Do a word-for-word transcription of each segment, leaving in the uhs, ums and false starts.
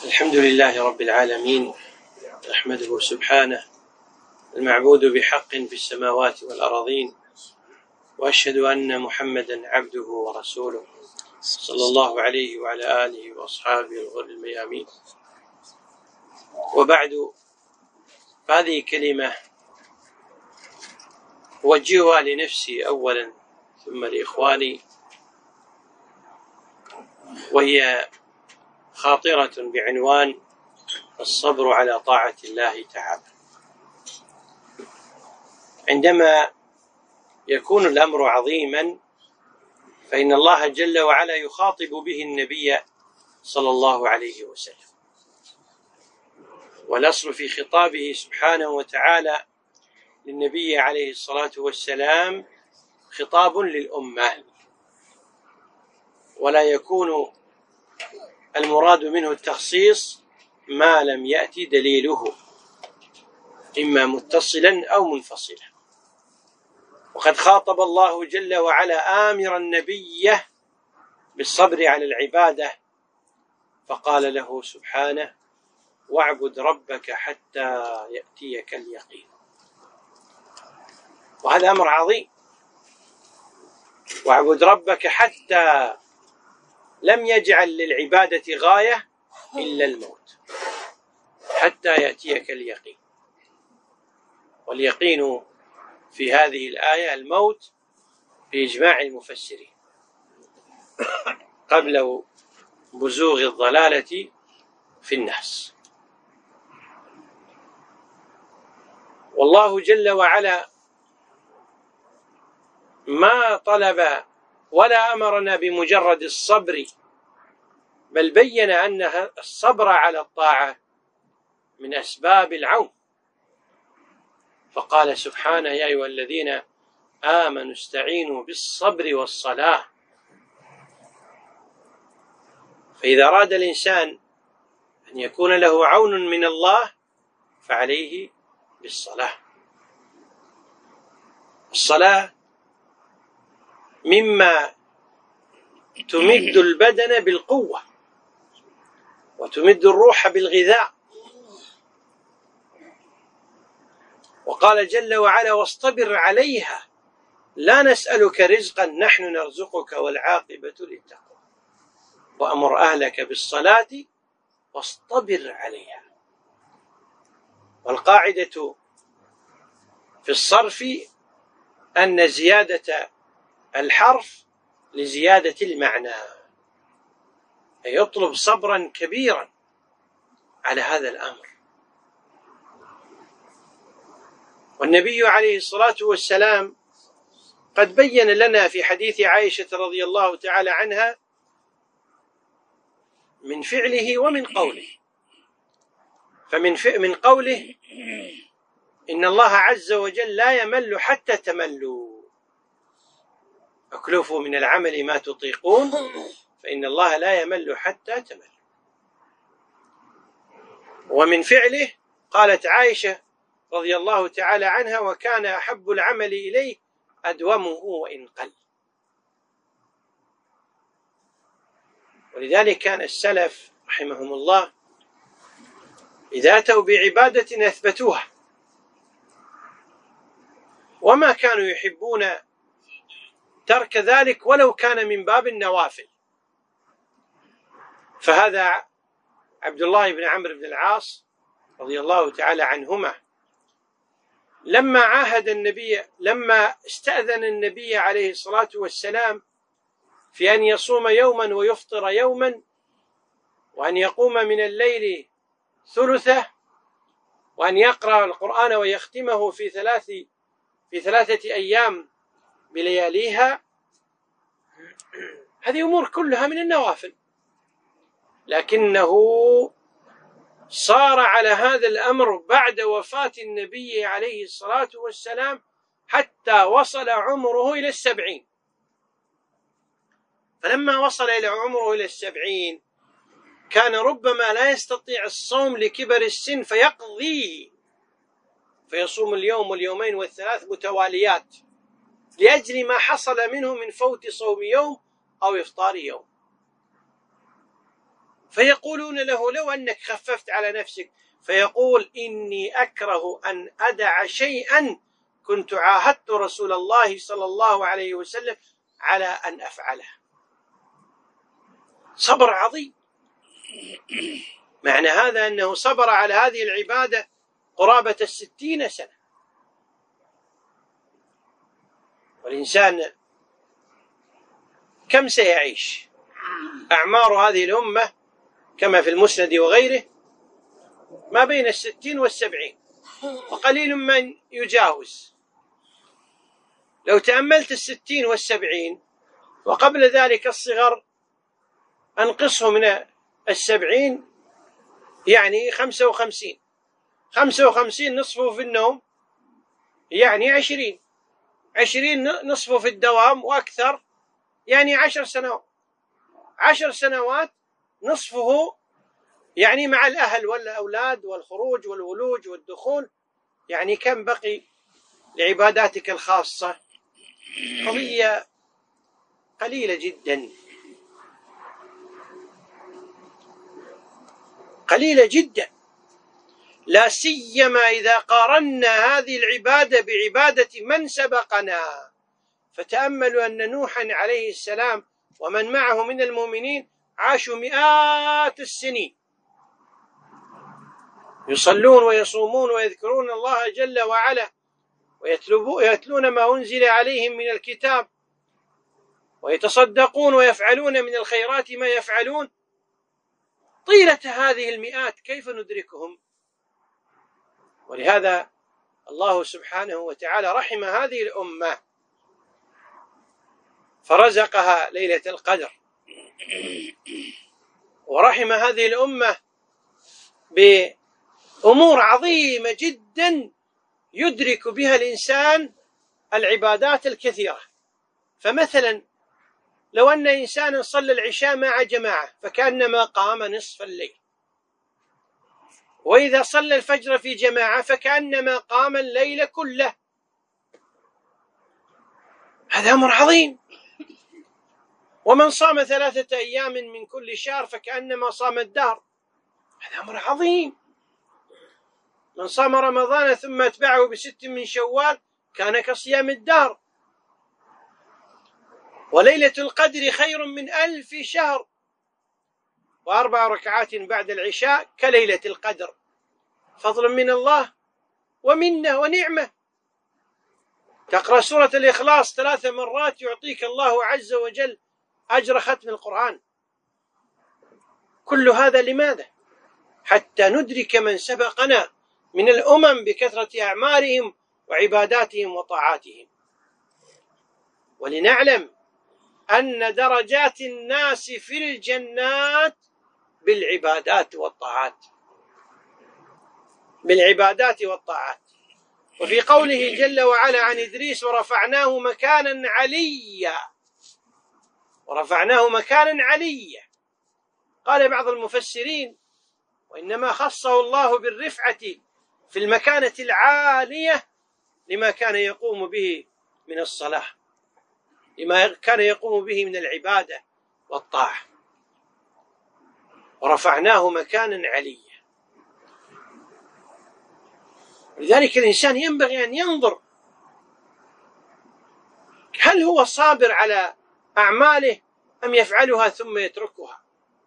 الحمد لله رب العالمين، نحمده سبحانه المعبود بحق في السماوات والأراضين، وأشهد أن محمدا عبده ورسوله صلى الله عليه وعلى آله وأصحابه الغر الميامين. وبعد، هذه كلمة أوجهها لنفسي أولا ثم لإخواني، وهي خاطرة بعنوان الصبر على طاعة الله تعالى. عندما يكون الأمر عظيما فإن الله جل وعلا يخاطب به النبي صلى الله عليه وسلم، والأصل في خطابه سبحانه وتعالى للنبي عليه الصلاة والسلام خطاب للأمة، ولا يكون المراد منه التخصيص ما لم يأتي دليله إما متصلا أو منفصلا. وقد خاطب الله جل وعلا آمر النبي بالصبر على العبادة، فقال له سبحانه: واعبد ربك حتى يأتيك اليقين. وهذا أمر عظيم، واعبد ربك حتى لم يجعل للعبادة غاية إلا الموت، حتى يأتيك اليقين. واليقين في هذه الآية الموت بإجماع المفسرين قبل بزوغ الضلالة في الناس. والله جل وعلا ما طلب ولا أمرنا بمجرد الصبر، بل بين أن الصبر على الطاعة من أسباب العون، فقال سبحانه: يا أيها الذين آمنوا استعينوا بالصبر والصلاة. فإذا أراد الإنسان أن يكون له عون من الله فعليه بالصلاة. الصلاة مما تمد البدن بالقوة وتمد الروح بالغذاء. وقال جل وعلا: واصطبر عليها لا نسألك رزقا نحن نرزقك والعاقبة للتقوى وأمر أهلك بالصلاة واصطبر عليها. والقاعدة في الصرف أن زيادة الحرف لزيادة المعنى، يطلب صبرا كبيرا على هذا الأمر. والنبي عليه الصلاة والسلام قد بين لنا في حديث عائشة رضي الله تعالى عنها من فعله ومن قوله. فمن من قوله: إن الله عز وجل لا يمل حتى تملوا، اكلفوا من العمل ما تطيقون فإن الله لا يمل حتى تملوا. ومن فعله قالت عائشة رضي الله تعالى عنها: وكان أحب العمل إليه أدومه وإن قل. ولذلك كان السلف رحمهم الله إذا أتوا بعبادة أثبتوها، وما كانوا يحبون ترك ذلك ولو كان من باب النوافل. فهذا عبد الله بن عمرو بن العاص رضي الله تعالى عنهما لما عاهد النبي لما استأذن النبي عليه الصلاة والسلام في أن يصوم يوما ويفطر يوما، وأن يقوم من الليل ثلثه، وأن يقرأ القرآن ويختمه في ثلاث في ثلاثة أيام بلياليها، هذه أمور كلها من النوافل. لكنه صار على هذا الأمر بعد وفاة النبي عليه الصلاة والسلام حتى وصل عمره إلى السبعين. فلما وصل إلى عمره إلى السبعين كان ربما لا يستطيع الصوم لكبر السن فيقضيه، فيصوم اليوم واليومين والثلاث متواليات لأجل ما حصل منه من فوت صوم يوم أو إفطار يوم. فيقولون له لو أنك خففت على نفسك، فيقول إني أكره أن أدع شيئا كنت عاهدت رسول الله صلى الله عليه وسلم على أن أفعله. صبر عظيم. معنى هذا أنه صبر على هذه العبادة قرابة الستين سنة. والإنسان كم سيعيش؟ أعمار هذه الأمة كما في المسند وغيره ما بين الستين والسبعين، وقليل من يجاوز. لو تأملت الستين والسبعين وقبل ذلك الصغر أنقصه من السبعين، يعني خمسة وخمسين. خمسة وخمسين نصفه في النوم، يعني عشرين. عشرين نصفه في الدوام وأكثر، يعني عشر سنوات. عشر سنوات نصفه يعني مع الأهل والأولاد والخروج والولوج والدخول، يعني كم بقي لعباداتك الخاصة؟ قضية قليلة جدا، قليلة جدا، لا سيما إذا قارنا هذه العبادة بعبادة من سبقنا. فتأملوا أن نوحا عليه السلام ومن معه من المؤمنين عاشوا مئات السنين يصلون ويصومون ويذكرون الله جل وعلا ويتلون ما أنزل عليهم من الكتاب ويتصدقون ويفعلون من الخيرات ما يفعلون. طيلة هذه المئات كيف ندركهم؟ ولهذا الله سبحانه وتعالى رحم هذه الأمة فرزقها ليلة القدر، ورحم هذه الأمة بأمور عظيمة جدا يدرك بها الإنسان العبادات الكثيرة. فمثلا لو أن إنسانا صلى العشاء مع جماعة فكأنما قام نصف الليل، وإذا صلى الفجر في جماعة فكأنما قام الليل كله. هذا أمر عظيم. ومن صام ثلاثة أيام من كل شهر فكأنما صام الدهر. هذا أمر عظيم. من صام رمضان ثم اتبعه بست من شوال كان كصيام الدهر. وليلة القدر خير من ألف شهر، وأربع ركعات بعد العشاء كليلة القدر، فضل من الله ومنه ونعمة. تقرأ سورة الإخلاص ثلاث مرات يعطيك الله عز وجل أجر ختم القرآن. كل هذا لماذا؟ حتى ندرك من سبقنا من الأمم بكثرة أعمارهم وعباداتهم وطاعاتهم، ولنعلم أن درجات الناس في الجنات بالعبادات والطاعات، بالعبادات والطاعات. وفي قوله جل وعلا عن إدريس ورفعناه مكانا عليا، ورفعناه مكانا عليا، قال بعض المفسرين وإنما خصه الله بالرفعة في المكانة العالية لما كان يقوم به من الصلاة، لما كان يقوم به من العبادة والطاعة. ورفعناه مكانا عليا. لذلك الإنسان ينبغي أن ينظر هل هو صابر على أعماله أم يفعلها ثم يتركها.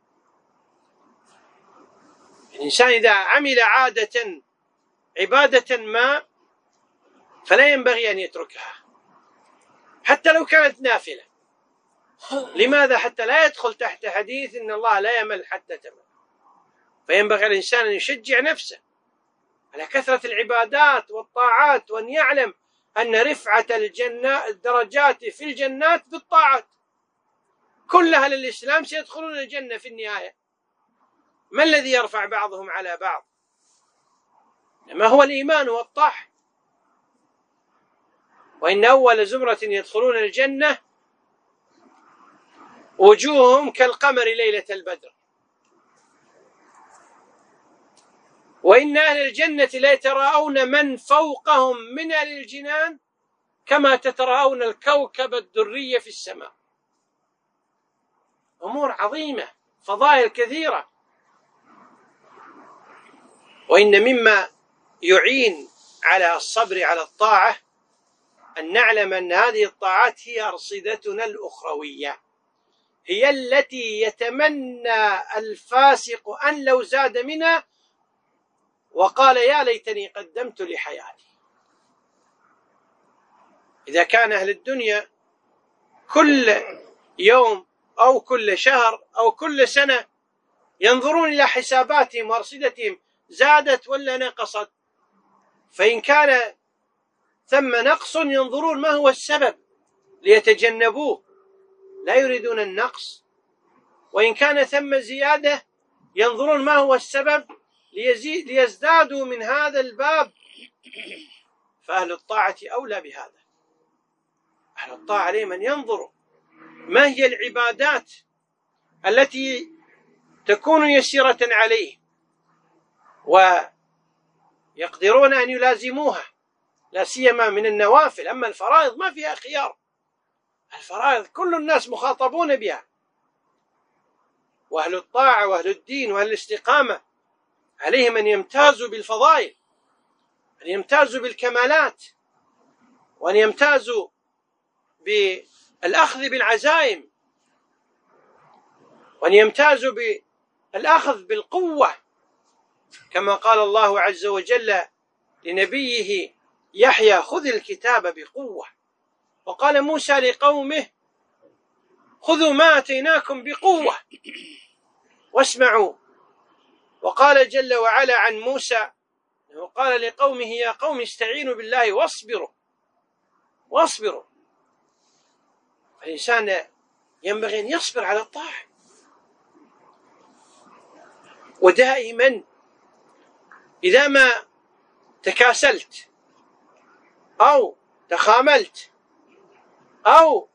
الإنسان إذا عمل عادة عبادة ما فلا ينبغي أن يتركها حتى لو كانت نافلة. لماذا؟ حتى لا يدخل تحت حديث إن الله لا يمل حتى تمل. فينبغي الإنسان أن يشجع نفسه على كثرة العبادات والطاعات، وأن يعلم أن رفعة الجنة الدرجات في الجنات بالطاعات. كل أهل الإسلام سيدخلون الجنة في النهاية. ما الذي يرفع بعضهم على بعض؟ ما هو الإيمان والطاعة. وإن أول زمرة يدخلون الجنة وجوههم كالقمر ليلة البدر، وإن أهل الجنة لا يتراءون من فوقهم من أهل الجنان كما تتراءون الكوكب الدري في السماء. أمور عظيمة، فضائل كثيرة وإن مما يعين على الصبر على الطاعة أن نعلم أن هذه الطاعات هي أرصدتنا الأخروية، هي التي يتمنى الفاسق أن لو زاد منها وقال يا ليتني قدمت لحياتي. إذا كان أهل الدنيا كل يوم أو كل شهر أو كل سنة ينظرون إلى حساباتهم وأرصدتهم زادت ولا نقصت، فإن كان ثم نقص ينظرون ما هو السبب ليتجنبوه، لا يريدون النقص. وإن كان ثم زيادة ينظرون ما هو السبب ليزيد ليزدادوا من هذا الباب. فأهل الطاعة أولى بهذا. أهل الطاعة عليهم أن ينظروا ما هي العبادات التي تكون يسيرة عليه ويقدرون أن يلازموها، لا سيما من النوافل. أما الفرائض ما فيها خيار، الفرائض كل الناس مخاطبون بها. وأهل الطاعة وأهل الدين وأهل الاستقامة عليهم أن يمتازوا بالفضائل، أن يمتازوا بالكمالات، وأن يمتازوا بالأخذ بالعزائم، وأن يمتازوا بالأخذ بالقوة، كما قال الله عز وجل لنبيه يحيى خذ الكتاب بقوة. وقال موسى لقومه خذوا ما آتيناكم بقوة واسمعوا. وقال جل وعلا عن موسى قال لقومه يا قوم استعينوا بالله واصبروا واصبروا. الإنسان ينبغي أن يصبر على الطاعة، ودائما إذا ما تكاسلت أو تخاملت أو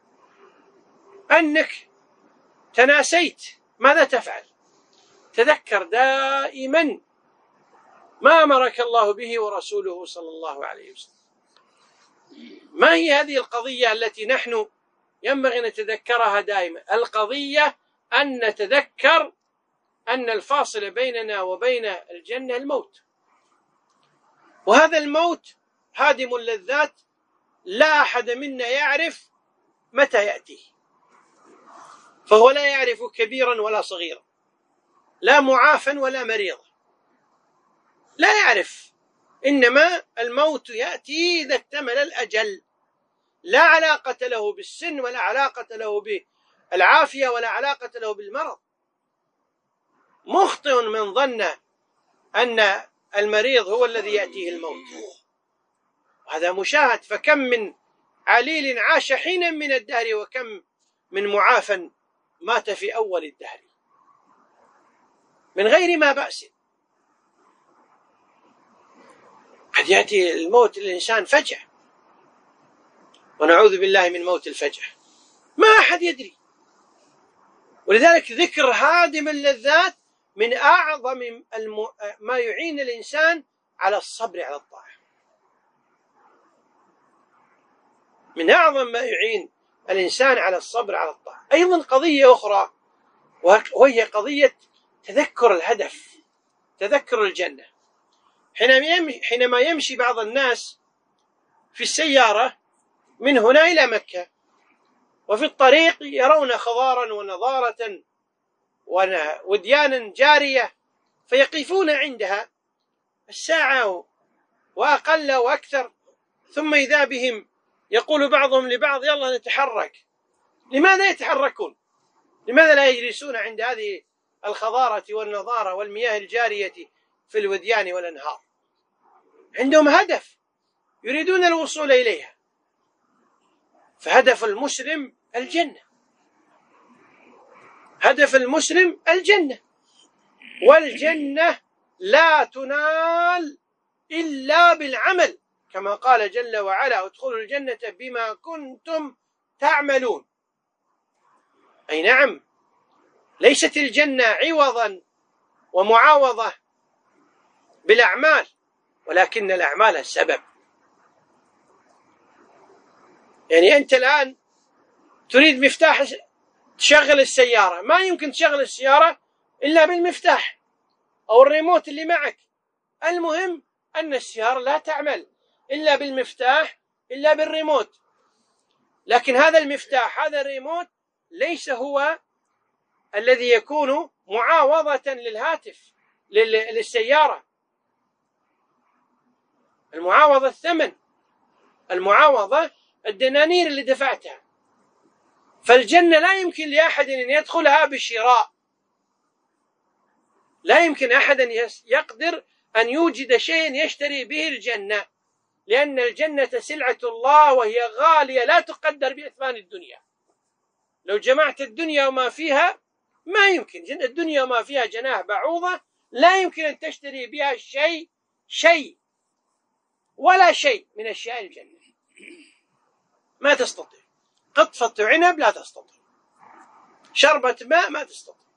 أنك تناسيت ماذا تفعل؟ تذكر دائما ما أمرك الله به ورسوله صلى الله عليه وسلم. ما هي هذه القضية التي نحن ينبغي أن نتذكرها دائما؟ القضية أن نتذكر أن الفاصل بيننا وبين الجنة الموت، وهذا الموت هادم اللذات، لا أحد منا يعرف متى يأتيه، فهو لا يعرف كبيرا ولا صغيرا، لا معافا ولا مريضا، لا يعرف. إنما الموت يأتي إذا اكتمل الأجل، لا علاقة له بالسن ولا علاقة له بالعافية ولا علاقة له بالمرض. مخطئ من ظن أن المريض هو الذي يأتيه الموت، هذا مشاهد. فكم من عليل عاش حينا من الدهر وكم من معافى مات في أول الدهر من غير ما بأس. قد يأتي الموت للإنسان فجأة، ونعوذ بالله من موت الفجأة، ما أحد يدري. ولذلك ذكر هادم اللذات من أعظم الم... ما يعين الإنسان على الصبر على الطاعة، من أعظم ما يعين الإنسان على الصبر على الطاعة. أيضا قضية أخرى وهي قضية تذكر الهدف، تذكر الجنة. حينما يمشي بعض الناس في السيارة من هنا إلى مكة، وفي الطريق يرون خضارا ونضارة وديانا جارية، فيقفون عندها الساعة وأقل وأكثر، ثم إذا بهم يقول بعضهم لبعض يلا نتحرك. لماذا يتحركون؟ لماذا لا يجلسون عند هذه الخضارة والنضارة والمياه الجارية في الوديان والأنهار؟ عندهم هدف يريدون الوصول إليها. فهدف المسلم الجنة، هدف المسلم الجنة، والجنة لا تنال إلا بالعمل، كما قال جل وعلا ادخلوا الجنة بما كنتم تعملون. أي نعم، ليست الجنة عوضا ومعاوضة بالأعمال، ولكن الأعمال السبب. يعني أنت الآن تريد مفتاح تشغل السيارة، ما يمكن تشغل السيارة إلا بالمفتاح أو الريموت اللي معك، المهم أن السيارة لا تعمل إلا بالمفتاح إلا بالريموت، لكن هذا المفتاح هذا الريموت ليس هو الذي يكون معاوضة للهاتف للسيارة. المعاوضة الثمن، المعاوضة الدنانير اللي دفعتها. فالجنة لا يمكن لأحد أن يدخلها بالشراء، لا يمكن أحد أن يقدر أن يوجد شيء يشتري به الجنة، لأن الجنة سلعة الله وهي غالية لا تقدر بأثمان الدنيا. لو جمعت الدنيا وما فيها ما يمكن، الدنيا وما فيها جناح بعوضة لا يمكن أن تشتري بها شيء شيء ولا شيء من أشياء الجنة، ما تستطيع. قطفة عنب لا تستطيع، شربة ماء ما تستطيع.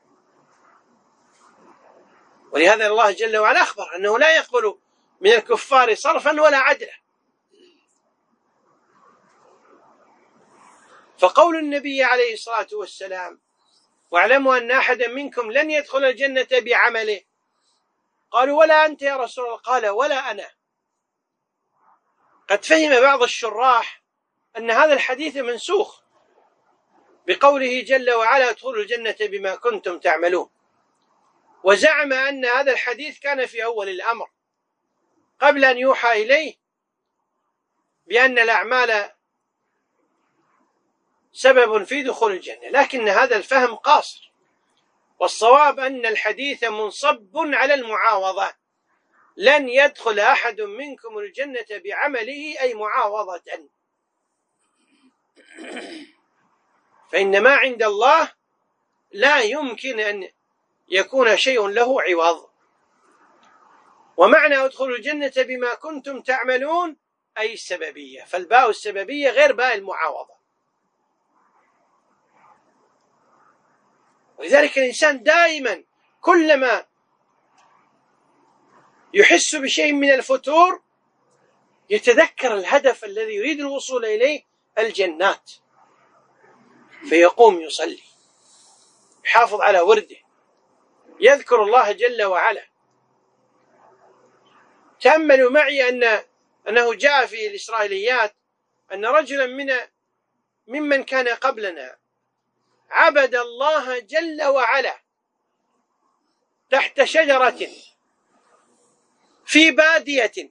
ولهذا الله جل وعلا أخبر أنه لا يقبل من الكفار صرفا ولا عدلا. فقول النبي عليه الصلاة والسلام واعلموا أن أحدا منكم لن يدخل الجنة بعمله، قالوا ولا أنت يا رسول الله؟ قال ولا أنا. قد فهم بعض الشراح أن هذا الحديث منسوخ بقوله جل وعلا ادخلوا الجنة بما كنتم تعملون، وزعم أن هذا الحديث كان في أول الأمر قبل أن يوحى إليه بأن الأعمال سبب في دخول الجنة، لكن هذا الفهم قاصر، والصواب أن الحديث منصب على المعاوضة. لن يدخل أحد منكم الجنة بعمله أي معاوضة، فإن ما عند الله لا يمكن أن يكون شيء له عوض. ومعنى ادخلوا الجنة بما كنتم تعملون أي السببية، فالباء السببية غير باء المعاوضة. ولذلك الإنسان دائما كلما يحس بشيء من الفتور يتذكر الهدف الذي يريد الوصول إليه، الجنات، فيقوم يصلي، يحافظ على ورده، يذكر الله جل وعلا. تأملوا معي أن أنه جاء في الإسرائيليات أن رجلا من ممن كان قبلنا عبد الله جل وعلا تحت شجرة في بادية،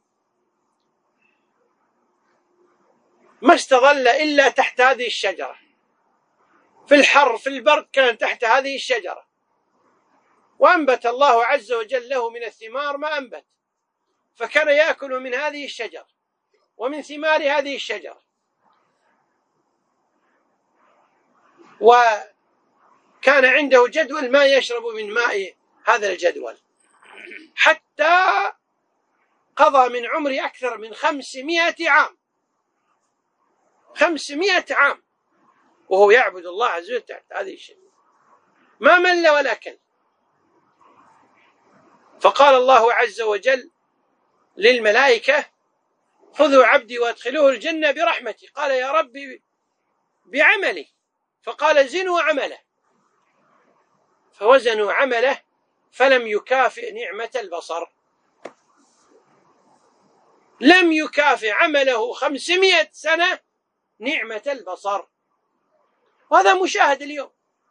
ما استظل إلا تحت هذه الشجرة، في الحر في البرد كان تحت هذه الشجرة، وأنبت الله عز وجل له من الثمار ما أنبت، فكان يأكل من هذه الشجرة ومن ثمار هذه الشجرة، وكان عنده جدول ما يشرب من ماء هذا الجدول، حتى قضى من عمره أكثر من خمسمائة عام، خمسمائة عام وهو يعبد الله عز وجل تحت هذه الشجرة، ما مل ولا كل. فقال الله عز وجل للملائكة خذوا عبدي وادخلوه الجنة برحمتي، قال يا ربي بعملي، فقال زنوا عمله، فوزنوا عمله فلم يكافئ نعمة البصر، لم يكافئ عمله خمسمائة سنة نعمة البصر. وهذا مشاهد اليوم.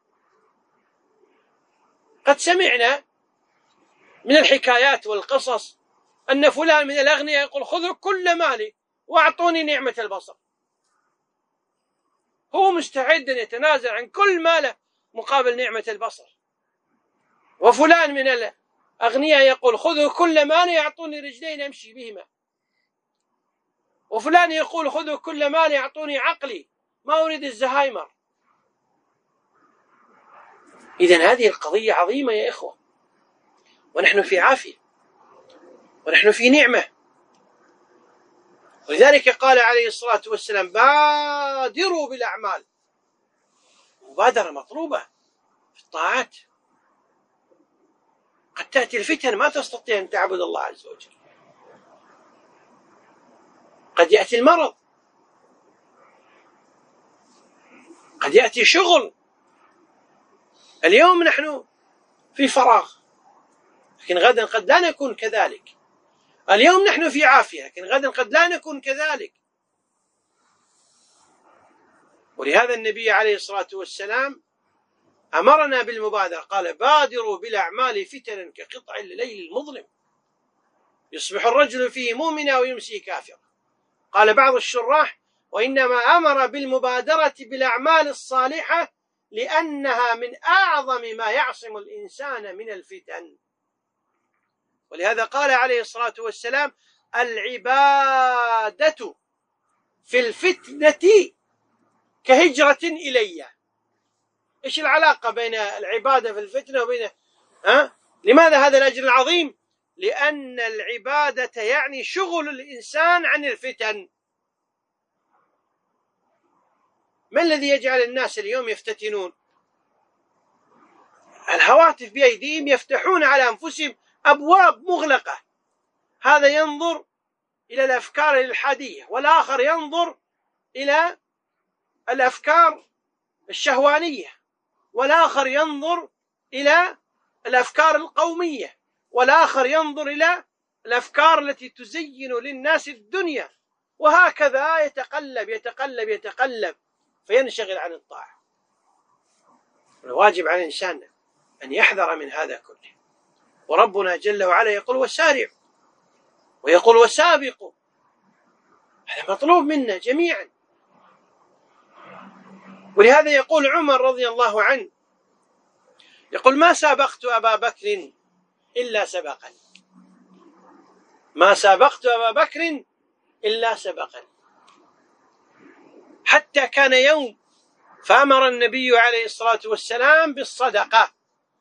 قد سمعنا من الحكايات والقصص أن فلان من الأغنياء يقول خذوا كل مالي وأعطوني نعمة البصر، هو مستعد أن يتنازل عن كل ماله مقابل نعمة البصر. وفلان من الأغنياء يقول خذوا كل مالي يعطوني رجلين أمشي بهما، وفلان يقول خذوا كل مالي يعطوني عقلي ما أريد الزهايمر. إذن هذه القضية عظيمة يا إخوة، ونحن في عافية ونحن في نعمة. ولذلك قال عليه الصلاة والسلام بادروا بالأعمال، مبادرة مطلوبة في الطاعات. قد تأتي الفتن ما تستطيع أن تعبد الله عز وجل، قد يأتي المرض، قد يأتي شغل. اليوم نحن في فراغ، لكن غدا قد لا نكون كذلك. اليوم نحن في عافية، لكن غدا قد لا نكون كذلك. ولهذا النبي عليه الصلاة والسلام أمرنا بالمبادرة، قال: بادروا بالأعمال فتنا كقطع الليل المظلم يصبح الرجل فيه مؤمنا ويمسي كافرا. قال بعض الشراح: وإنما أمر بالمبادرة بالأعمال الصالحة لأنها من أعظم ما يعصم الإنسان من الفتن. ولهذا قال عليه الصلاة والسلام: العبادة في الفتنة كهجرة إلي. إيش العلاقة بين العبادة في الفتنة وبين ها؟ لماذا هذا الأجر العظيم؟ لأن العبادة يعني شغل الإنسان عن الفتن. ما الذي يجعل الناس اليوم يفتتنون؟ الهواتف بأيديهم، يفتحون على أنفسهم أبواب مغلقة. هذا ينظر إلى الأفكار الإلحادية، والآخر ينظر إلى الأفكار الشهوانية، والآخر ينظر إلى الأفكار القومية، والآخر ينظر إلى الأفكار التي تزين للناس الدنيا، وهكذا يتقلب يتقلب يتقلب فينشغل عن الطاعة. الواجب على الإنسان أن يحذر من هذا كله. وربنا جل وعلا يقول: وسارعوا، ويقول: وسابقوا. هذا مطلوب منا جميعا. ولهذا يقول عمر رضي الله عنه، يقول: ما سابقت أبا بكر إلا سبقني، ما سابقت أبا بكر إلا سبقني. حتى كان يوم فأمر النبي عليه الصلاة والسلام بالصدقة،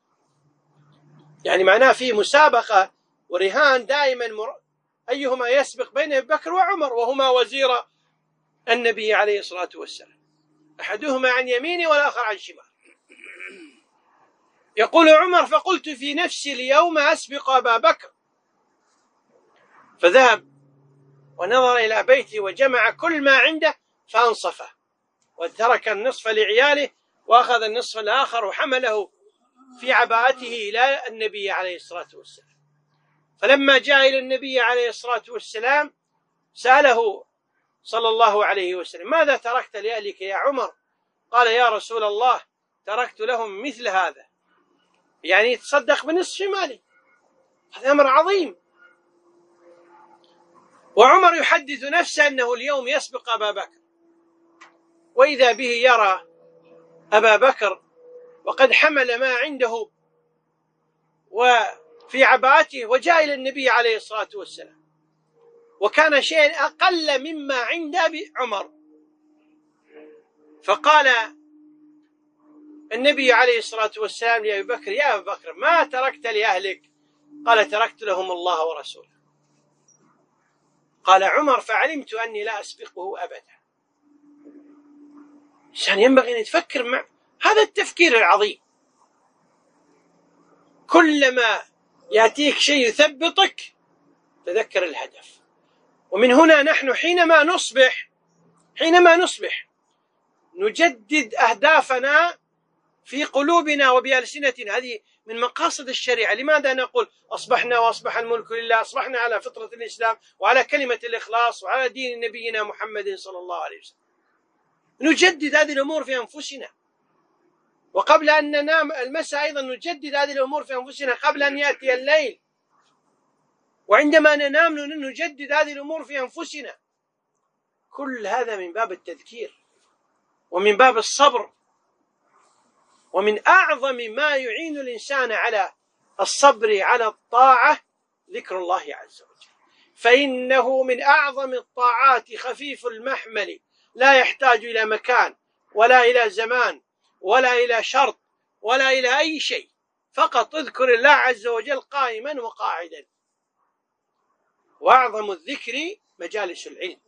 يعني معناه في مسابقة ورهان دائما مر... أيهما يسبق بين أبي بكر وعمر، وهما وزير النبي عليه الصلاة والسلام، أحدهما عن يمينه والآخر عن شماله. يقول عمر: فقلت في نفسي اليوم أسبق أبا بكر، فذهب ونظر إلى بيته وجمع كل ما عنده فأنصفه، وترك النصف لعياله وأخذ النصف الآخر وحمله في عباءته إلى النبي عليه الصلاة والسلام. فلما جاء إلى النبي عليه الصلاة والسلام سأله صلى الله عليه وسلم: ماذا تركت لأهلك يا عمر؟ قال: يا رسول الله، تركت لهم مثل هذا، يعني يتصدق بنصف ماله. هذا أمر عظيم. وعمر يحدث نفسه أنه اليوم يسبق أبا بكر، وإذا به يرى أبا بكر وقد حمل ما عنده وفي عباءته وجاء إلى النبي عليه الصلاة والسلام، وكان شيئا أقل مما عند أبي عمر. فقال النبي عليه الصلاة والسلام لأبي بكر: يا أبا بكر، ما تركت لأهلك؟ قال: تركت لهم الله ورسوله. قال عمر: فعلمت أني لا أسبقه أبدا. الإنسان ينبغي أن يتفكر مع هذا التفكير العظيم. كلما يأتيك شيء يثبطك تذكر الهدف. ومن هنا نحن حينما نصبح حينما نصبح نجدد أهدافنا في قلوبنا وبألسنتنا. هذه من مقاصد الشريعة. لماذا نقول أصبحنا وأصبح الملك لله؟ أصبحنا على فطرة الإسلام وعلى كلمة الإخلاص وعلى دين نبينا محمد صلى الله عليه وسلم. نجدد هذه الأمور في أنفسنا، وقبل أن ننام المساء أيضا نجدد هذه الأمور في أنفسنا قبل أن يأتي الليل، وعندما ننام نجدد هذه الأمور في أنفسنا. كل هذا من باب التذكير ومن باب الصبر. ومن أعظم ما يعين الإنسان على الصبر على الطاعة ذكر الله عز وجل، فإنه من أعظم الطاعات خفيف المحمل، لا يحتاج إلى مكان ولا إلى زمان ولا إلى شرط ولا إلى أي شيء، فقط اذكر الله عز وجل قائما وقاعدا. وأعظم الذكر مجالس العلم،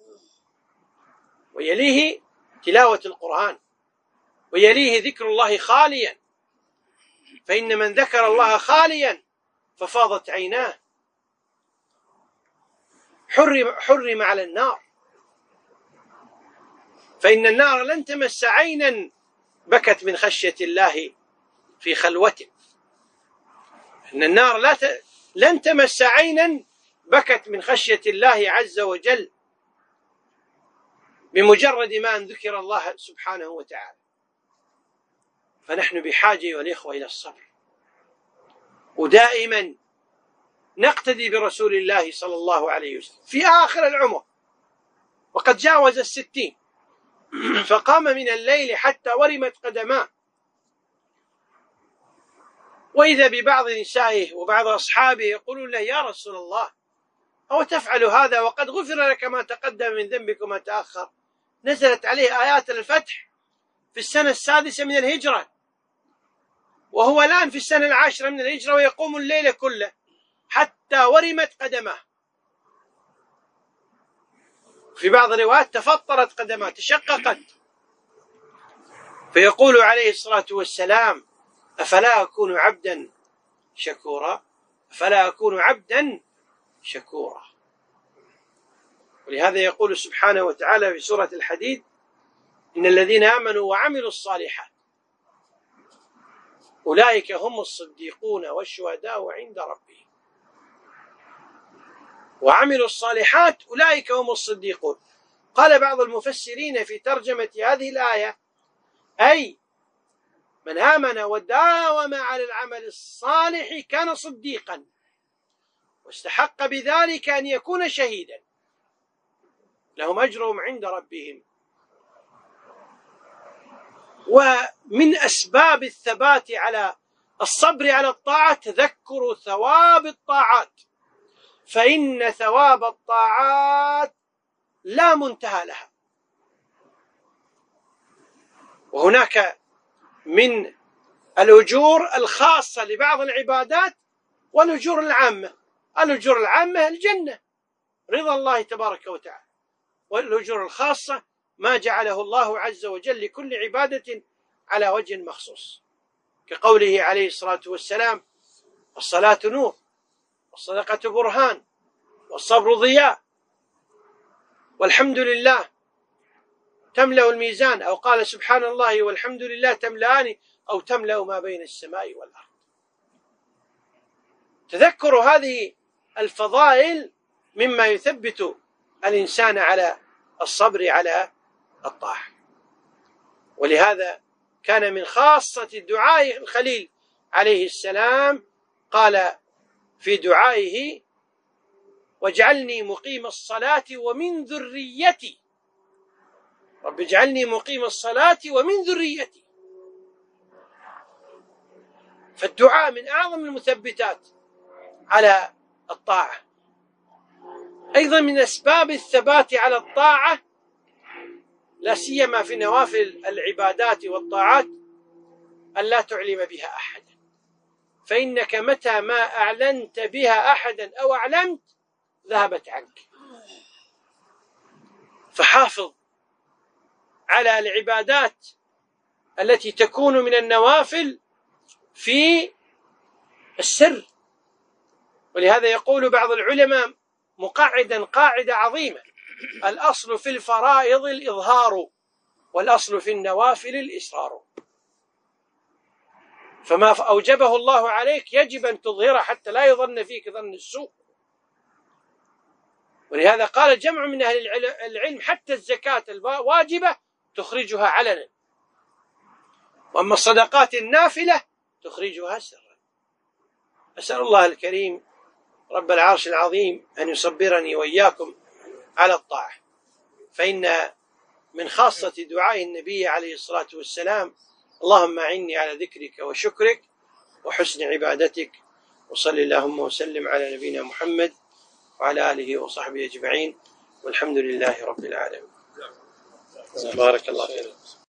ويليه تلاوة القرآن، ويليه ذكر الله خاليا، فإن من ذكر الله خاليا ففاضت عيناه حرم, حرم على النار، فإن النار لن تمس عينا بكت من خشية الله في خلوته. إن النار لا ت... لن تمس عينا بكت من خشية الله عز وجل بمجرد ما أن ذكر الله سبحانه وتعالى. فنحن بحاجة أيها الإخوة إلى الصبر، ودائما نقتدي برسول الله صلى الله عليه وسلم في آخر العمر وقد جاوز الستين، فقام من الليل حتى ورمت قدماه، وإذا ببعض نسائه وبعض أصحابه يقولون له: يا رسول الله، أو تفعل هذا وقد غفر لك ما تقدم من ذنبك وما تأخر؟ نزلت عليه آيات الفتح في السنة السادسة من الهجرة، وهو الآن في السنة العاشرة من الهجرة ويقوم الليل كله حتى ورمت قدماه. في بعض الروايات تفطرت قدماه، تشققت. فيقول عليه الصلاة والسلام: أفلا أكون عبدا شكورا؟ أفلا أكون عبدا شكورا. ولهذا يقول سبحانه وتعالى في سورة الحديد: إن الذين آمنوا وعملوا الصالحات أولئك هم الصديقون والشهداء عند ربهم. وعملوا الصالحات أولئك هم الصديقون. قال بعض المفسرين في ترجمة هذه الآية: أي من آمن وداوم على العمل الصالح كان صديقا، واستحق بذلك أن يكون شهيدا، لهم أجرهم عند ربهم. ومن أسباب الثبات على الصبر على الطاعة تذكر ثواب الطاعات، فإن ثواب الطاعات لا منتهى لها. وهناك من الأجور الخاصة لبعض العبادات والأجور العامة. الأجور العامة الجنة، رضا الله تبارك وتعالى، والأجور الخاصة ما جعله الله عز وجل لكل عبادة على وجه مخصوص، كقوله عليه الصلاة والسلام: الصلاة نور، والصدقة برهان، والصبر ضياء، والحمد لله تملأ الميزان، أو قال سبحان الله والحمد لله تملأان، أو تملأ ما بين السماء والأرض. تذكر هذه الفضائل مما يثبت الإنسان على الصبر على الطاعة. ولهذا كان من خاصة دعاء الخليل عليه السلام، قال في دعائه: واجعلني مقيم الصلاة ومن ذريتي، رب اجعلني مقيم الصلاة ومن ذريتي. فالدعاء من أعظم المثبتات على الطاعة. أيضا من أسباب الثبات على الطاعة، لا سيما في نوافل العبادات والطاعات، أن لا تعلم بها أحدا، فإنك متى ما أعلنت بها أحدا أو أعلمت ذهبت عنك. فحافظ على العبادات التي تكون من النوافل في السر. ولهذا يقول بعض العلماء مقعدا قاعدة عظيمة: الأصل في الفرائض الإظهار، والأصل في النوافل الإسرار. فما أوجبه الله عليك يجب أن تظهره حتى لا يظن فيك ظن السوء. ولهذا قال جمع من أهل العلم: حتى الزكاة الواجبة تخرجها علنا، وأما الصدقات النافلة تخرجها سرا. أسأل الله الكريم رب العرش العظيم أن يصبرني وإياكم على الطاعة، فإن من خاصة دعاء النبي عليه الصلاة والسلام: اللهم أعني على ذكرك وشكرك وحسن عبادتك. وصل اللهم وسلم على نبينا محمد وعلى آله وصحبه أجمعين، والحمد لله رب العالمين. بارك الله فيك.